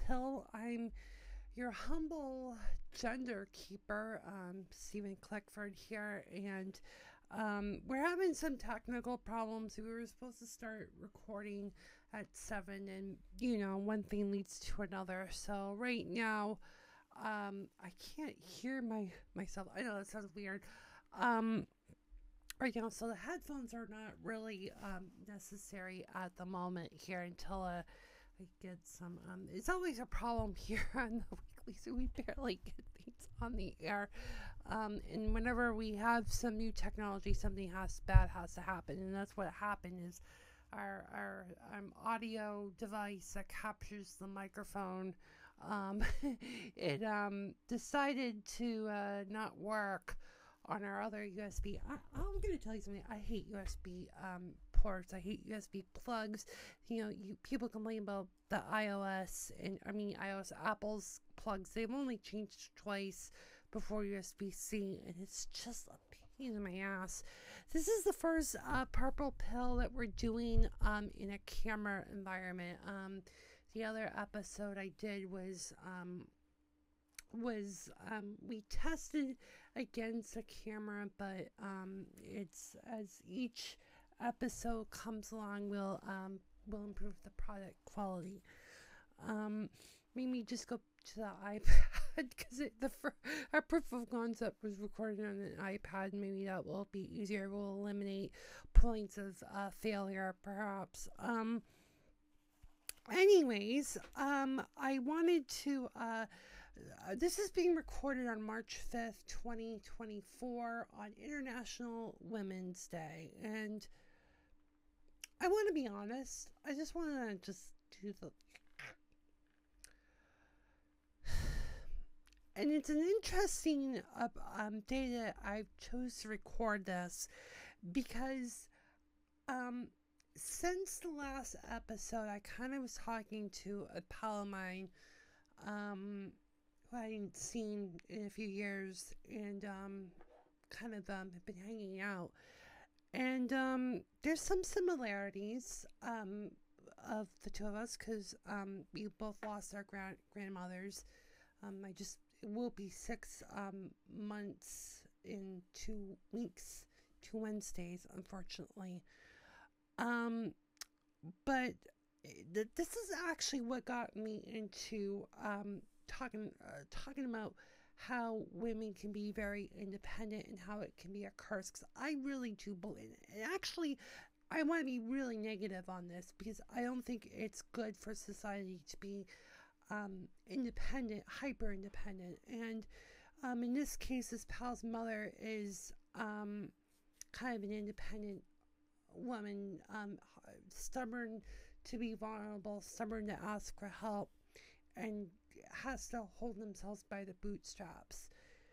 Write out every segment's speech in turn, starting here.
Pill. I'm your humble gender keeper, Stephen Clickford here, and we're having some technical problems. We were supposed to start recording at 7, and one thing leads to another. So right now, I can't hear myself. I know that sounds weird. Right now, so the headphones are not really necessary at the moment here until I get some. It's always a problem here on the weekly, so we barely get things on the air. And whenever we have some new technology, something bad has to happen, and that's what happened. Is our audio device that captures the microphone, it decided to not work on our other USB. I'm going to tell you something. I hate USB ports. I hate USB plugs. People complain about the iOS, Apple's plugs. They've only changed twice before USB-C, and it's just a pain in my ass. This is the first purple pill that we're doing in a camera environment. The other episode I did was we tested against a camera, but it's as each episode comes along, we'll improve the product quality. Maybe just go to the iPad because our proof of concept was recorded on an iPad. Maybe that will be easier. We'll eliminate points of failure, perhaps. Anyways, I wanted to, this is being recorded on March 5th, 2024 on International Women's Day. And I want to be honest. I just want to do the, and it's an interesting day that I chose to record this because, since the last episode, I kind of was talking to a pal of mine, who I hadn't seen in a few years, and have been hanging out. And there's some similarities of the two of us because we both lost our grandmothers. It will be 6 months in 2 weeks, 2 Wednesdays, unfortunately. But this is actually what got me into talking about how women can be very independent and how it can be a curse, because I really do believe it. And actually, I want to be really negative on this because I don't think it's good for society to be independent, hyper independent. And in this case, this pal's mother is kind of an independent woman, stubborn to be vulnerable, stubborn to ask for help, and has to hold themselves by the bootstraps.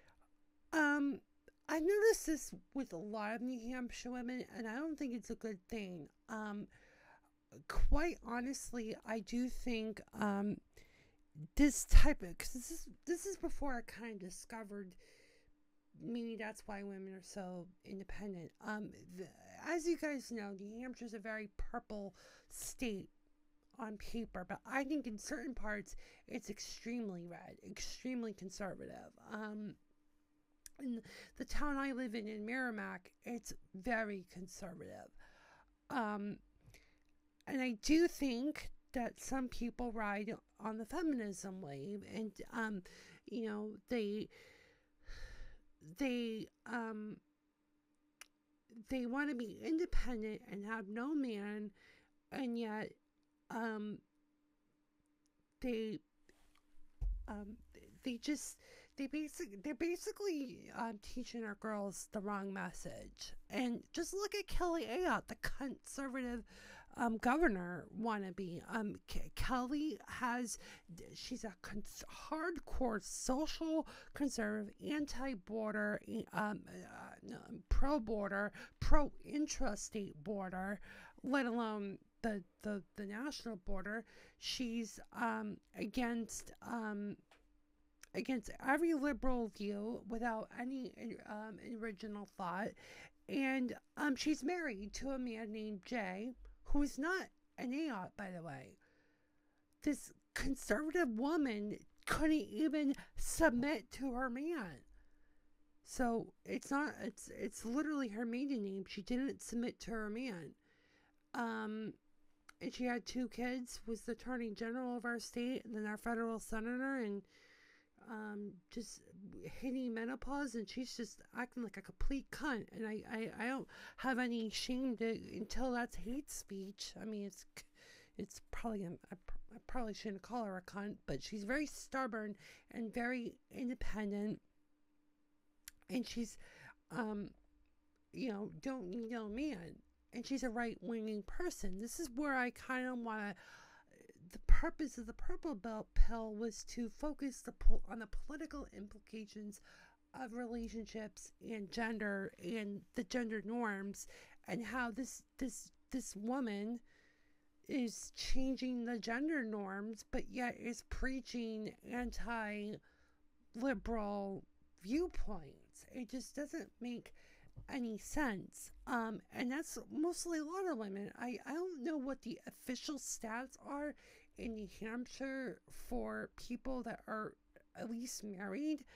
I noticed this with a lot of New Hampshire women, and I don't think it's a good thing. Quite honestly, I do think this type of, because this is before I kind of discovered maybe that's why women are so independent. As you guys know, New Hampshire is a very purple state on paper, but I think in certain parts it's extremely red, extremely conservative. In the town I live in Merrimack, it's very conservative. And I do think that some people ride on the feminism wave, and they want to be independent and have no man, and yet they're basically teaching our girls the wrong message. And just look at Kelly Ayotte, the conservative governor wannabe. Kelly she's a hardcore social conservative, anti-border, pro-border, pro-intrastate border, let alone the national border. She's against every liberal view without any original thought, and she's married to a man named Jay, who's not an Ayotte, by the way. This conservative woman couldn't even submit to her man. So it's literally her maiden name. She didn't submit to her man. And she had 2 kids, was the attorney general of our state, and then our federal senator, and just hitting menopause, and she's just acting like a complete cunt. And I don't have any shame to until that's hate speech. I mean, it's probably I probably shouldn't call her a cunt, but she's very stubborn and very independent, and she's don't need no man. And she's a right-winging person. This is where I kind of want to. The purpose of the purple belt pill was to focus on the political implications of relationships and gender and the gender norms, and how this woman is changing the gender norms, but yet is preaching anti-liberal viewpoints. It just doesn't make any sense. And that's mostly a lot of women. I don't know what the official stats are in New Hampshire for people that are at least married.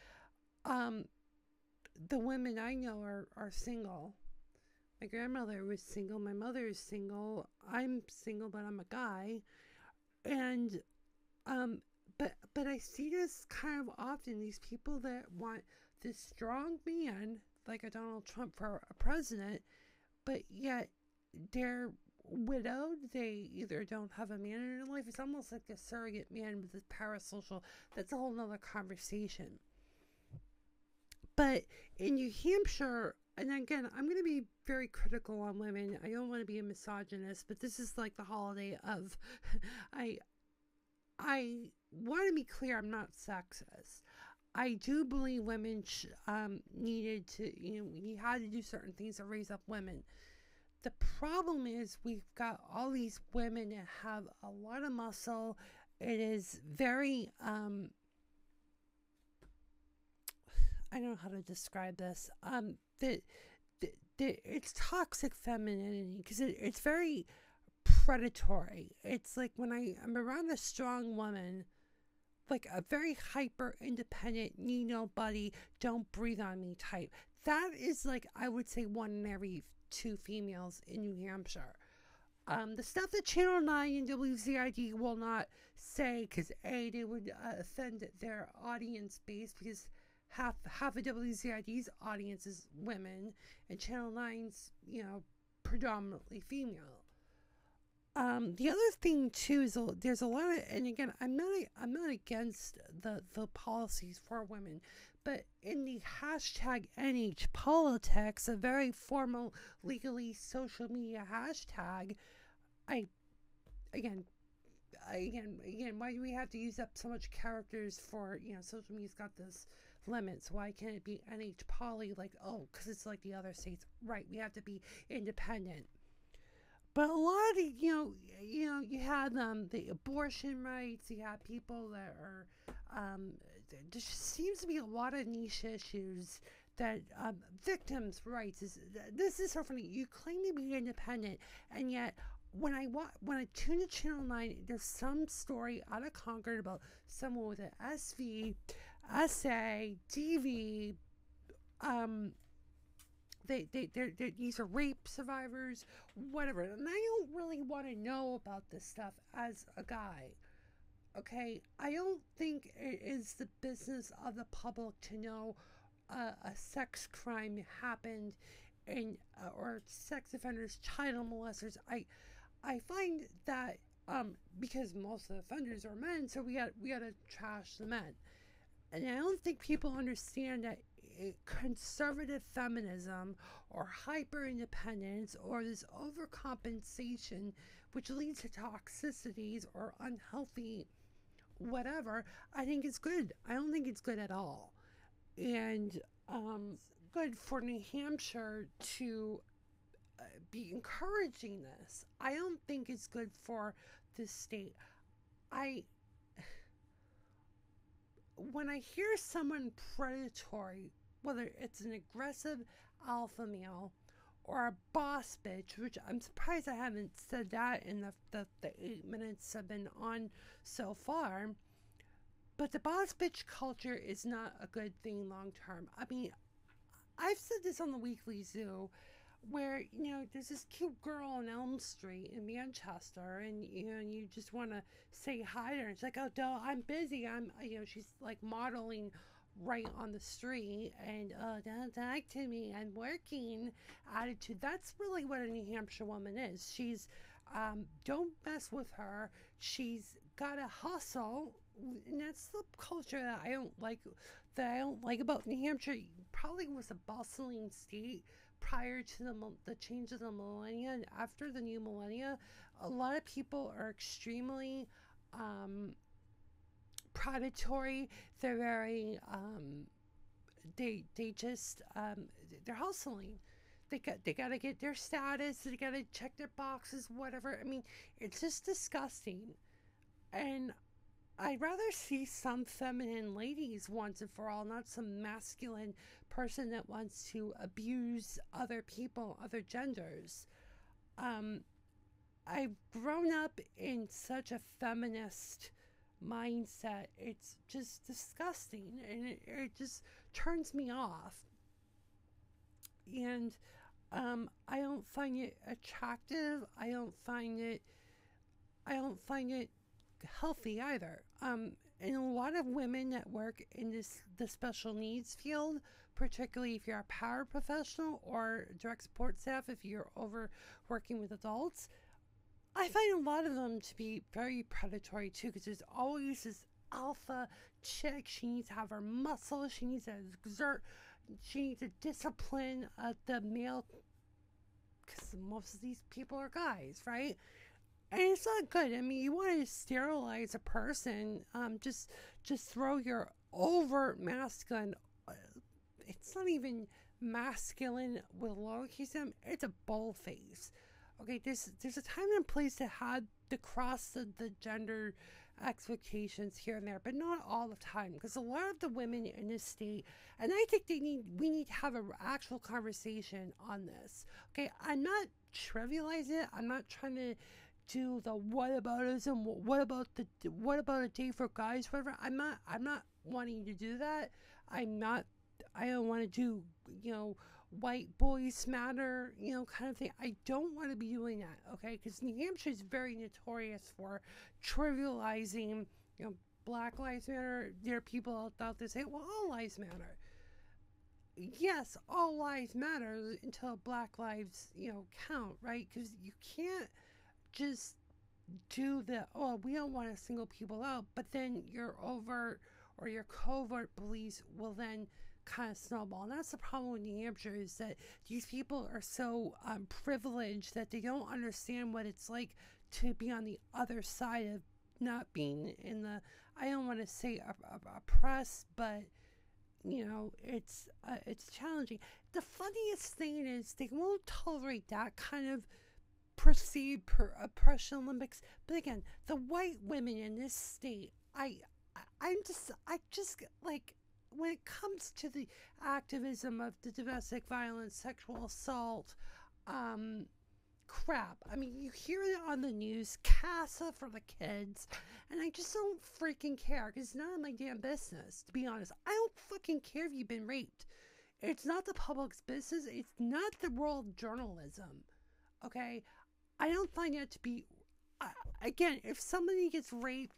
The women I know are single. My grandmother was single. My mother is single. I'm single, but I'm a guy. And but I see this kind of often. These people that want this strong man, like a Donald Trump for a president, but yet they're widowed. They either don't have a man in their life. It's almost like a surrogate man with a parasocial. That's a whole nother conversation. But in New Hampshire, and again, I'm going to be very critical on women. I don't want to be a misogynist, but this is like the holiday of, I want to be clear, I'm not sexist. I do believe women needed to, we had to do certain things to raise up women. The problem is we've got all these women that have a lot of muscle. It is very, I don't know how to describe this. It's toxic femininity because it's very predatory. It's like when I'm around a strong woman, like a very hyper independent, need nobody, don't breathe on me type. That is like, I would say 1 in every 2 females in New Hampshire. The stuff that Channel 9 and WZID will not say, because A, they would offend their audience base, because half of WZID's audience is women, and Channel 9's, predominantly female. The other thing too is there's a lot of, and again, I'm not against the policies for women, but in the hashtag NHPolitics, a very formal, legally social media hashtag, again, why do we have to use up so much characters for, social media's got this limit, so why can't it be NHPoly? Like, oh, because it's like the other states, right? We have to be independent. But a lot of, you have the abortion rights, you have people that are, there just seems to be a lot of niche issues that victims' rights this is so funny. You claim to be independent, and yet when I tune to Channel 9, there's some story out of Concord about someone with an SV, SA, DV, these are rape survivors, whatever. And I don't really want to know about this stuff as a guy. Okay? I don't think it is the business of the public to know a sex crime happened or sex offenders, child molesters. I find that because most of the offenders are men, so we gotta trash the men. And I don't think people understand that conservative feminism or hyper independence or this overcompensation, which leads to toxicities or unhealthy whatever, I think it's good. I don't think it's good at all. And good for New Hampshire to be encouraging this. I don't think it's good for this state. When I hear someone predatory, whether it's an aggressive alpha male or a boss bitch, which I'm surprised I haven't said that in the 8 minutes I've been on so far. But the boss bitch culture is not a good thing long term. I mean, I've said this on the Weekly Zoo, where there's this cute girl on Elm Street in Manchester, and you just want to say hi to her. It's like, oh, duh, I'm busy. She's like modeling right on the street, and don't talk to me. I'm working attitude. That's really what a New Hampshire woman is. She's don't mess with her. She's got a hustle, and that's the culture that I don't like. That I don't like about New Hampshire. Probably was a bustling state prior to the change of the millennia, and after the new millennia, a lot of people are extremely predatory. They're very they just they're hustling. They gotta get their status. They gotta check their boxes, whatever. I mean, it's just disgusting. And I'd rather see some feminine ladies once and for all, not some masculine person that wants to abuse other people, other genders. I've grown up in such a feminist mindset. It's just disgusting, and it just turns me off. And I don't find it attractive. I don't find it healthy either. And a lot of women that work in the special needs field, particularly if you're a paraprofessional or direct support staff, if you're over working with adults, I find a lot of them to be very predatory too, because there's always this alpha chick. She needs to have her muscle. She needs to exert. She needs to discipline the male, because most of these people are guys, right? And it's not good. I mean, you want to sterilize a person, just throw your overt masculine. It's not even masculine with lowercase m. It's a bull face. Okay, there's a time and place to have to cross the gender expectations here and there, but not all the time, because a lot of the women in this state, and I think we need to have an actual conversation on this. Okay, I'm not trivializing it. I'm not trying to do the whataboutism. What about a day for guys? Whatever. I'm not wanting to do that. I don't want to do white boys matter, kind of thing. I don't want to be doing that, okay? Because New Hampshire is very notorious for trivializing, Black Lives Matter. There are people out there say, well, all lives matter. Yes, all lives matter until Black lives, count, right? Because you can't just do we don't want to single people out, but then your overt or your covert beliefs will then kind of snowball. And that's the problem with New Hampshire, is that these people are so privileged that they don't understand what it's like to be on the other side of not being in the, I don't want to say oppressed, but it's challenging. The funniest thing is they won't tolerate that kind of perceived oppression Olympics. But again, the white women in this state, I just like, when it comes to the activism of the domestic violence, sexual assault, crap. I mean, you hear it on the news, CASA for the kids, and I just don't freaking care, because it's none of my damn business, to be honest. I don't fucking care if you've been raped. It's not the public's business. It's not the world of journalism, okay? I don't find that to be, again, if somebody gets raped,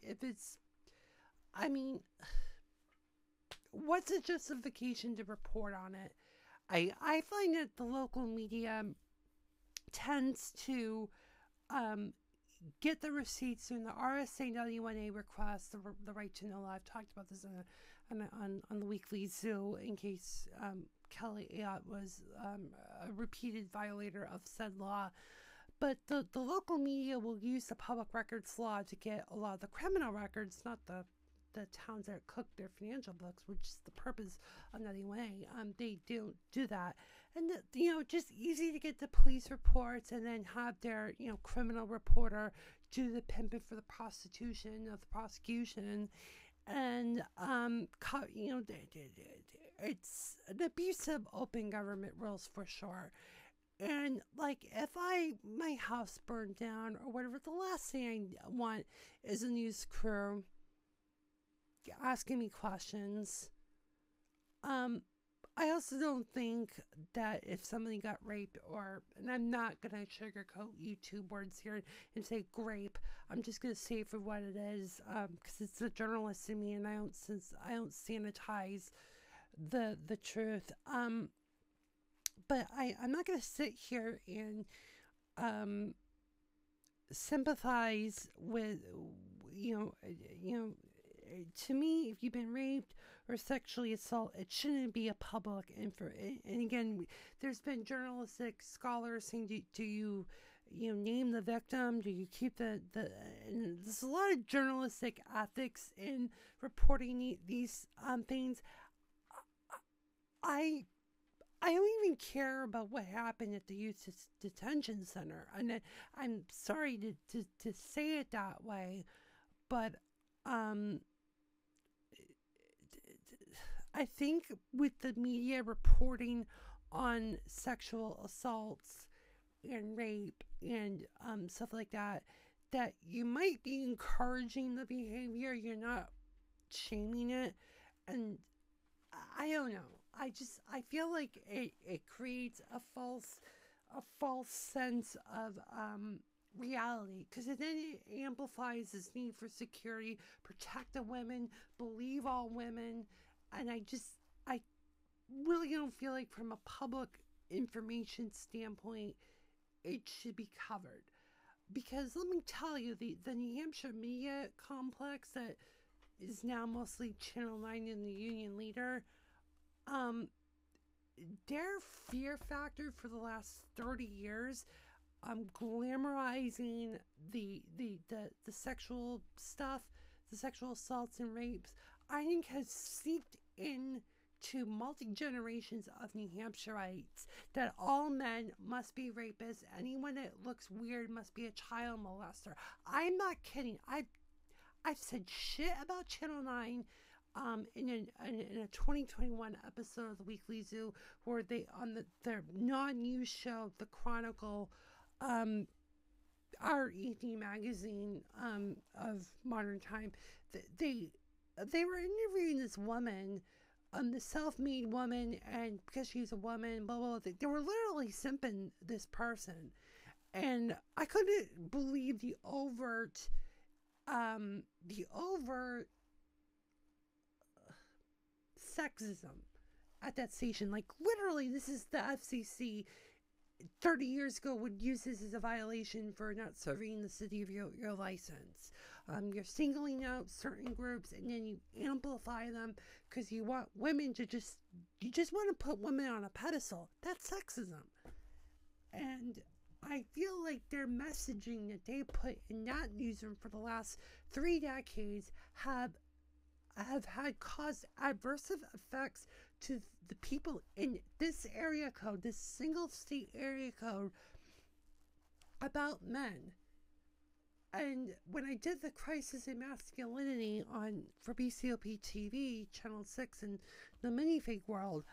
what's the justification to report on it? I find that the local media tends to get the receipts in the RSA 91A request, the right to know. I've talked about this on the Weekly Zoo, in case Kelly Ayotte was a repeated violator of said law. But the local media will use the public records law to get a lot of the criminal records, not the towns that cook their financial books, which is the purpose of 91A. They don't do that. And, just easy to get the police reports and then have their, criminal reporter do the pimping for the prostitution of the prosecution. And, it's an abuse of open government rules for sure. And like, if my house burned down or whatever, the last thing I want is a news crew asking me questions. I also don't think that if somebody got raped, and I'm not gonna sugarcoat YouTube words here and say grape. I'm just gonna say it for what it is, because it's the journalist in me, and I don't sanitize the truth. But I'm not gonna sit here and sympathize with to me, if you've been raped or sexually assaulted, it shouldn't be a public info. And again, there's been journalistic scholars saying, do you name the victim? Do you keep and there's a lot of journalistic ethics in reporting these things. I don't even care about what happened at the youth detention center, and I'm sorry to say it that way, but I think with the media reporting on sexual assaults and rape and stuff like that, that you might be encouraging the behavior, you're not shaming it. And I don't know. I feel like it creates a false sense of reality, because then it amplifies this need for security, protect the women, believe all women. And I really don't feel like from a public information standpoint it should be covered, because let me tell you, the New Hampshire media complex that is now mostly Channel 9 and the Union Leader, their fear factor for the last 30 years, glamorizing the sexual stuff, the sexual assaults and rapes, I think has seeped into multi-generations of New Hampshireites that all men must be rapists. Anyone that looks weird must be a child molester. I'm not kidding. I've said shit about Channel 9 in a 2021 episode of the Weekly Zoo, where they, on their non-news show, The Chronicle, our evening magazine of modern time, they were interviewing this woman, the self-made woman, and because she's a woman, blah, blah, blah, they were literally simping this person. And I couldn't believe the overt sexism at that station. Like, literally, this is the FCC 30 years ago would use this as a violation for not serving the city of your license. You're singling out certain groups, and then you amplify them because you want women to you just want to put women on a pedestal. That's sexism. And I feel like their messaging that they put in that newsroom for the last 3 decades have had caused adverse effects to the people in this area code, this single state area code, about men. And when I did the Crisis in Masculinity for BCOP TV, Channel 6, and the Minifig World,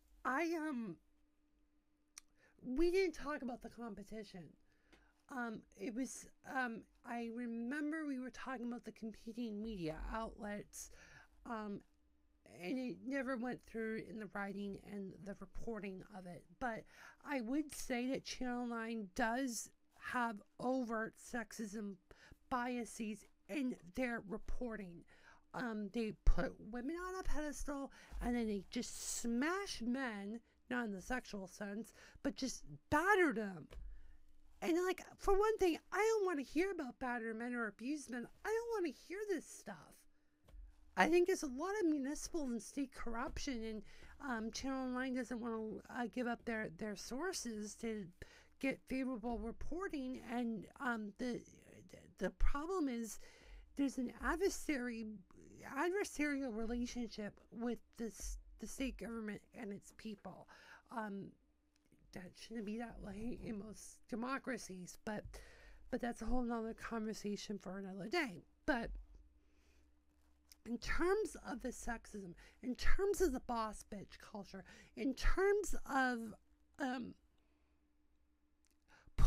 we didn't talk about the competition. It was, I remember we were talking about the competing media outlets, and it never went through in the writing and the reporting of it. But I would say that Channel 9 does have overt sexism biases in their reporting. They put women on a pedestal, and then they just smash men, not in the sexual sense, but just batter them. And like, for one thing, I don't want to hear about battered men or abused men. I don't want to hear this stuff. I think there's a lot of municipal and state corruption, and Channel 9 doesn't want to give up their sources to get favorable reporting. And the problem is there's an adversarial relationship with the state government and its people. That shouldn't be that way in most democracies, but that's a whole nother conversation for another day. But in terms of the sexism, in terms of the boss bitch culture, in terms of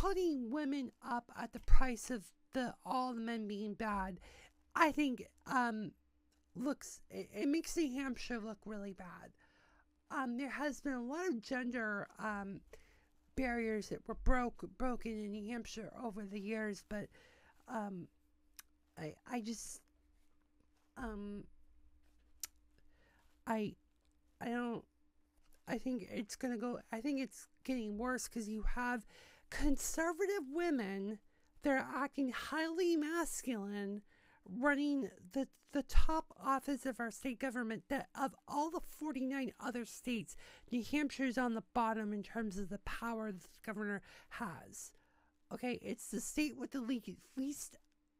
putting women up at the price of all the men being bad, I think it makes New Hampshire look really bad. There has been a lot of gender barriers that were broken in New Hampshire over the years, but I just I don't. I think it's getting worse because you have conservative women that are acting highly masculine running the top office of our state government. That of all the 49 other states, New Hampshire is on the bottom in terms of the power the governor has. Okay, it's the state with the least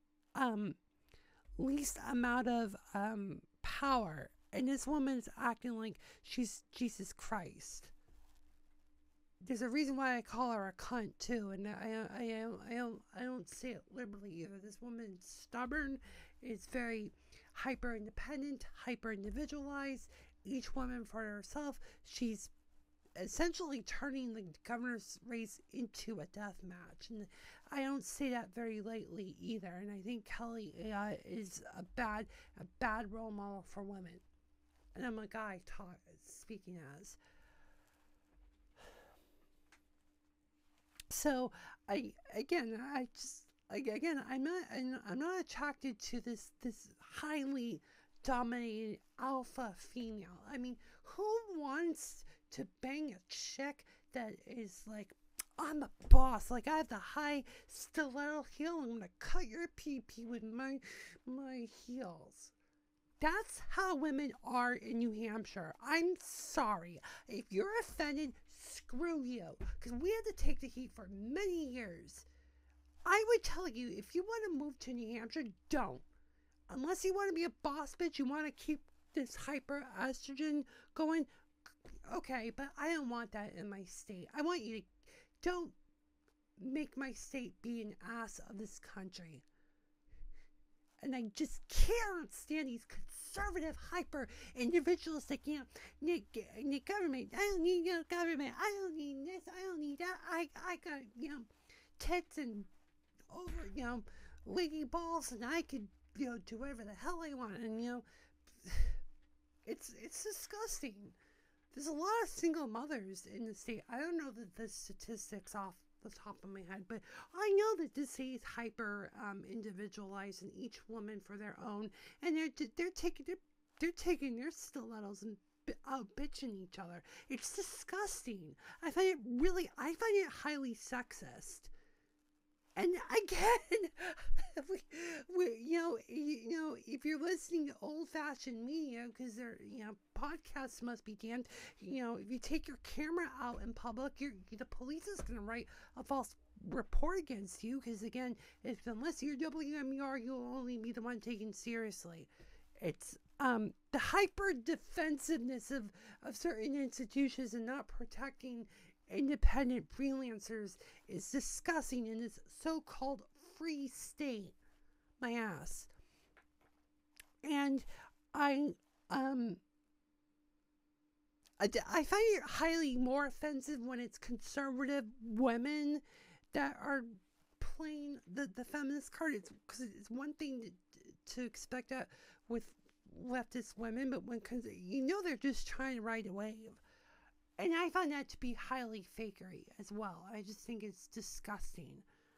amount of power, and this woman's acting like she's Jesus Christ. There's a reason why I call her a cunt too, and I don't say it liberally either. This woman's stubborn, is very hyper independent, hyper individualized. Each woman for herself. She's essentially turning the governor's race into a death match, and I don't say that very lightly either. And I think Kelly is a bad role model for women. And I'm a guy speaking as. So I'm not attracted to this highly dominated alpha female. I mean, who wants to bang a chick that is like, I'm the boss, like I have the high stiletto heel, I'm gonna cut your pee-pee with my heels. That's how women are in New Hampshire. I'm sorry. If you're offended, screw you. Because we had to take the heat for many years. I would tell you, if you want to move to New Hampshire, don't. Unless you want to be a boss bitch, you want to keep this hyper estrogen going, okay, but I don't want that in my state. I want you to, don't make my state be an ass of this country. And I just can't stand these conservative, hyper individualistic, need government. I don't need no government. I don't need this. I don't need that. I got, tits and over, lady balls, and I could, do whatever the hell I want. And, it's disgusting. There's a lot of single mothers in the state. I don't know the statistics off the top of my head, but I know that this state is hyper individualized, and each woman for their own, and they're taking their stilettos and out bitching each other. It's disgusting. I find it highly sexist. And again, if you're listening to old-fashioned media, because they're, podcasts must be damned. If you take your camera out in public, the police is going to write a false report against you. Because again, unless you're WMUR, you'll only be the one taken seriously. It's the hyper defensiveness of certain institutions and not protecting independent freelancers is disgusting in this so-called free state. My ass. And I find it highly more offensive when it's conservative women that are playing the feminist card. It's because it's one thing to expect that with leftist women, but because they're just trying to ride a wave. And I find that to be highly fakery as well. I just think it's disgusting.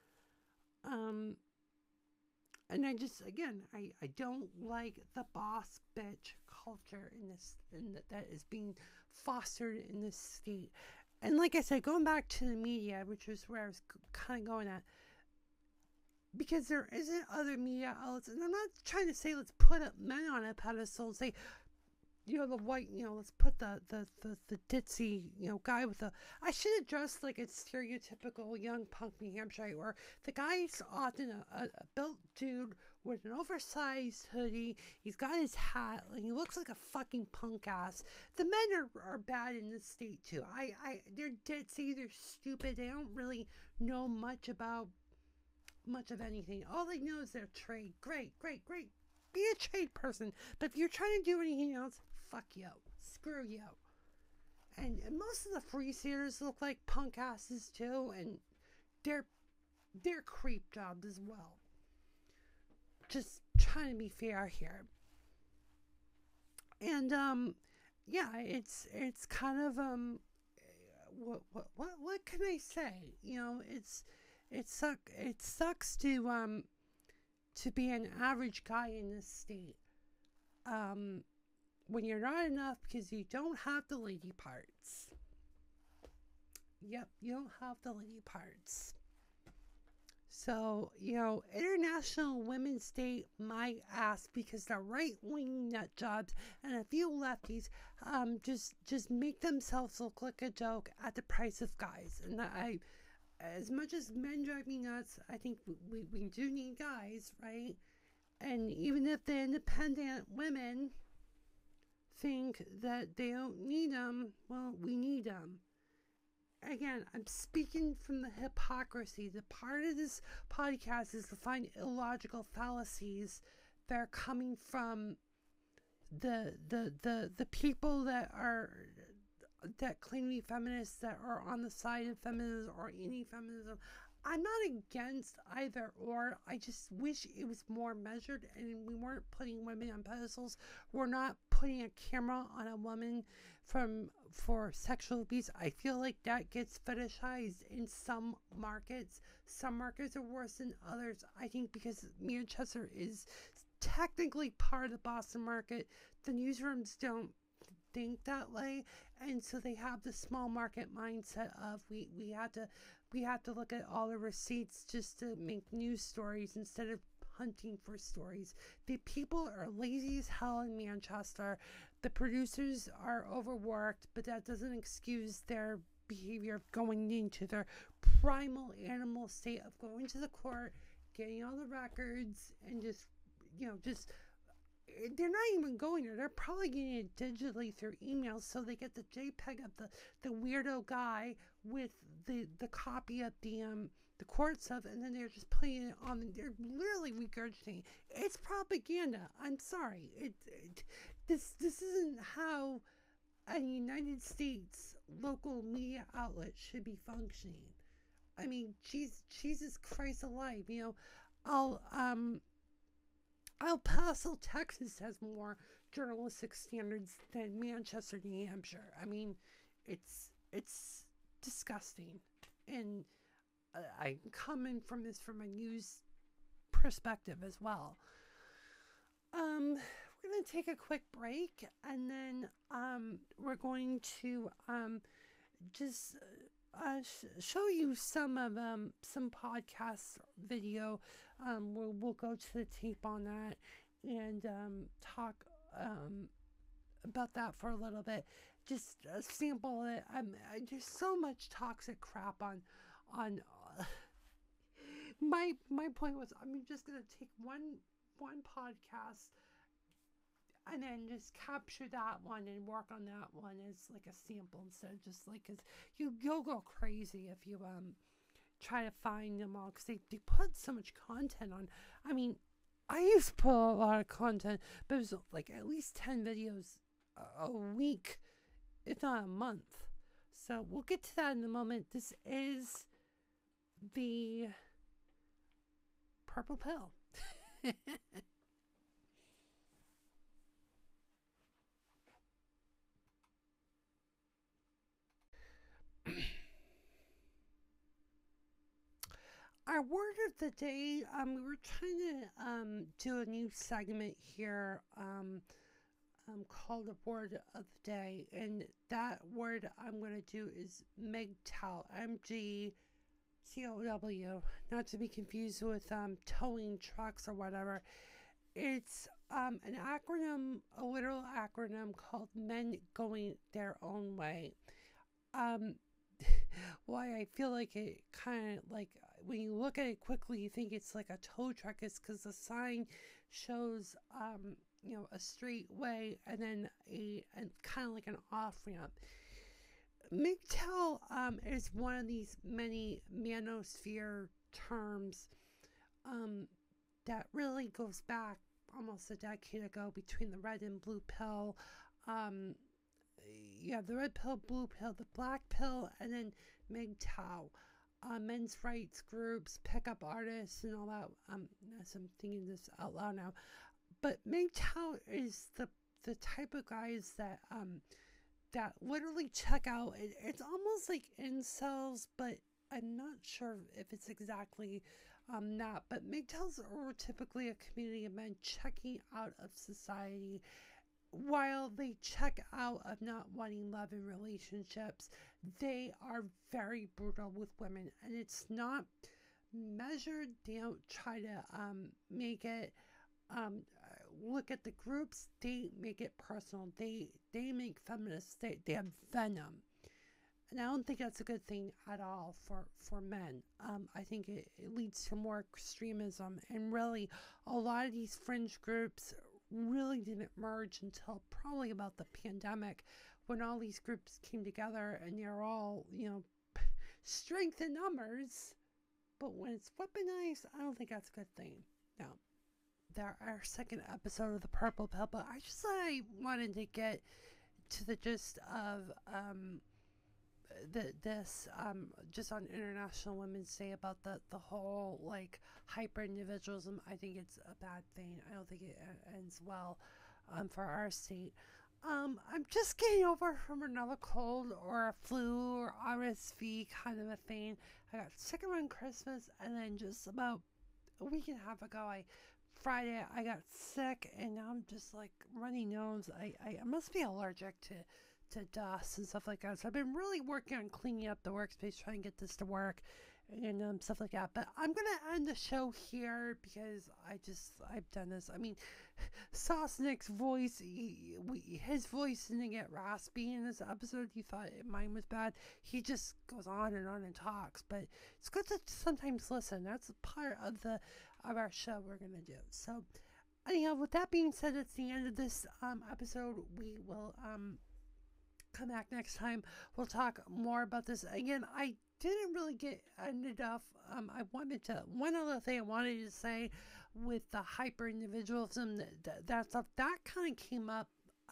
And I just, again, I don't like the boss bitch culture that is being fostered in this state. And like I said, going back to the media, which was where I was kind of going at, because there isn't other media outlets, and I'm not trying to say let's put men on a pedestal and say, the white, let's put the ditzy, guy with I should have dressed like a stereotypical young punk New Hampshire, where the guy's often a built dude with an oversized hoodie. He's got his hat, and he looks like a fucking punk ass. The men are bad in this state too. They're ditzy, they're stupid, they don't really know much of anything. All they know is their trade. Great. Be a trade person. But if you're trying to do anything else, fuck you. Screw you. And most of the free seaters look like punk asses too, and they're they're creep jobs as well. Just trying to be fair here. And yeah, it's kind of what can I say? You know, it sucks to be an average guy in this state. When you're not enough because you don't have the lady parts. Yep, you don't have the lady parts. So, you know, International Women's Day, my ass, because the right-wing nut jobs and a few lefties just make themselves look like a joke at the price of guys. And as much as men drive me nuts, I think we do need guys, right? And even if the independent women think that they don't need them, well, we need them. Again, I'm speaking from the hypocrisy. The part of this podcast is to find illogical fallacies that are coming from the people that claim to be feminists, that are on the side of feminism or any feminism. I'm not against either or. I just wish it was more measured and we weren't putting women on pedestals. We're not putting a camera on a woman for sexual abuse. I feel like that gets fetishized in some markets. Some markets are worse than others. I think because Manchester is technically part of the Boston market, the newsrooms don't think that way, and so they have the small market mindset of we have to look at all the receipts just to make news stories instead of hunting for stories. The people are lazy as hell in Manchester. The producers are overworked, but that doesn't excuse their behavior of going into their primal animal state of going to the court, getting all the records, and just they're not even going there. They're probably getting it digitally through emails, so they get the JPEG of the weirdo guy with the copy of the court stuff, and then they're just putting it on. They're literally regurgitating. It's propaganda. I'm sorry. This isn't how a United States local media outlet should be functioning. I mean, Jesus Christ alive. You know, El Paso, Texas has more journalistic standards than Manchester, New Hampshire. I mean, it's disgusting. And I'm coming from this from a news perspective as well. We're going to take a quick break, and then we're going to just show you some of some podcast video. We'll go to the tape on that and talk about that for a little bit. Just a sample of it. There's so much toxic crap on my point was, I'm just gonna take one podcast and then just capture that one and work on that one as like a sample instead of just like, because you'll go crazy if you try to find them all, because they put so much content on. I mean, I used to put a lot of content, but it was like at least 10 videos a week, if not a month. So we'll get to that in a moment. This is the purple pill. Our word of the day, we were trying to do a new segment here called the word of the day, and that word I'm going to do is MGTOW, MGTOW, not to be confused with towing trucks or whatever. It's an acronym, a literal acronym called Men Going Their Own Way. Why I feel like it kind of like, when you look at it quickly, you think it's like a tow truck, is because the sign shows, a straight way and then a kind of like an off ramp. MGTOW is one of these many manosphere terms that really goes back almost a decade ago between the red and blue pill. The red pill, blue pill, the black pill, and then MGTOW. men's rights groups, pickup artists, and all that. As I'm thinking this out loud now, but MGTOW is the type of guys that that literally check out. It's almost like incels, but I'm not sure if it's exactly that. But MGTOWs are typically a community of men checking out of society. While they check out of not wanting love in relationships, they are very brutal with women, and it's not measured. They don't try to make it um, look at the groups. They make it personal. They make feminists. They have venom, and I don't think that's a good thing at all for men. I think it leads to more extremism, and really a lot of these fringe groups really didn't merge until probably about the pandemic, when all these groups came together, and they're all, strength in numbers. But when it's weaponized, I don't think that's a good thing. Now, our second episode of the Purple Pill, but I just thought I wanted to get to the gist of this just on International Women's Day about the whole like hyper individualism. I think it's a bad thing. I don't think it ends well for our state. I'm just getting over from another cold or a flu or RSV kind of a thing. I got sick around Christmas, and then just about a week and a half ago, Friday I got sick, and now I'm just like runny nose. I must be allergic to dust and stuff like that. So I've been really working on cleaning up the workspace, trying to get this to work and stuff like that. But I'm gonna end the show here because I've done this. I mean, Sosnick's voice, his voice didn't get raspy in this episode. You thought mine was bad. He just goes on and talks. But it's good to sometimes listen. That's a part of our show we're gonna do. So anyhow, with that being said, it's the end of this episode. We will come back next time. We'll talk more about this. Again, I didn't really get enough. One other thing I wanted to say with the hyper individualism, that stuff, that kind of came up.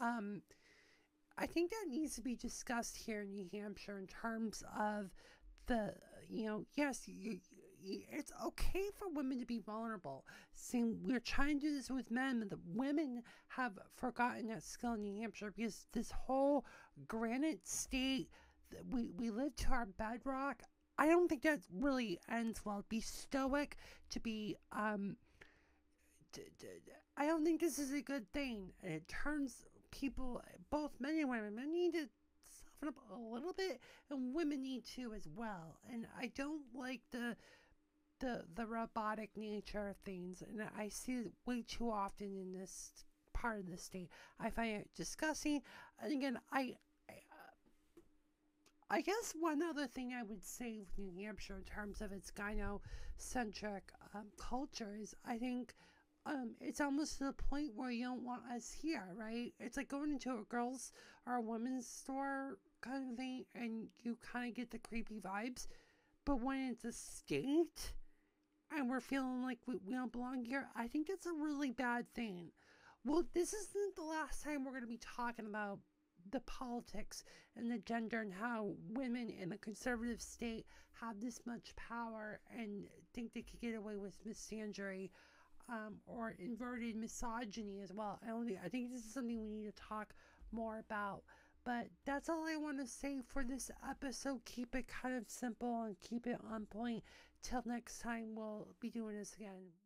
I think that needs to be discussed here in New Hampshire in terms of yes, it's okay for women to be vulnerable. See, we're trying to do this with men, but the women have forgotten that skill in New Hampshire, because this whole granite state, we live to our bedrock. I don't think that really ends well. Be stoic, to be I don't think this is a good thing. It turns people, both men and women, need to soften up a little bit, and women need to as well. And I don't like the robotic nature of things, and I see it way too often in this part of the state. I find it disgusting. And again, I guess one other thing I would say with New Hampshire in terms of its gynocentric culture is, I think it's almost to the point where you don't want us here, right? It's like going into a girls' or a women's store kind of thing, and you kind of get the creepy vibes. But when it's a state, and we're feeling like we don't belong here, I think it's a really bad thing. Well, this isn't the last time we're going to be talking about the politics and the gender and how women in the conservative state have this much power and think they could get away with misandry or inverted misogyny as well. I think this is something we need to talk more about. But that's all I want to say for this episode. Keep it kind of simple and keep it on point. Till next time, we'll be doing this again.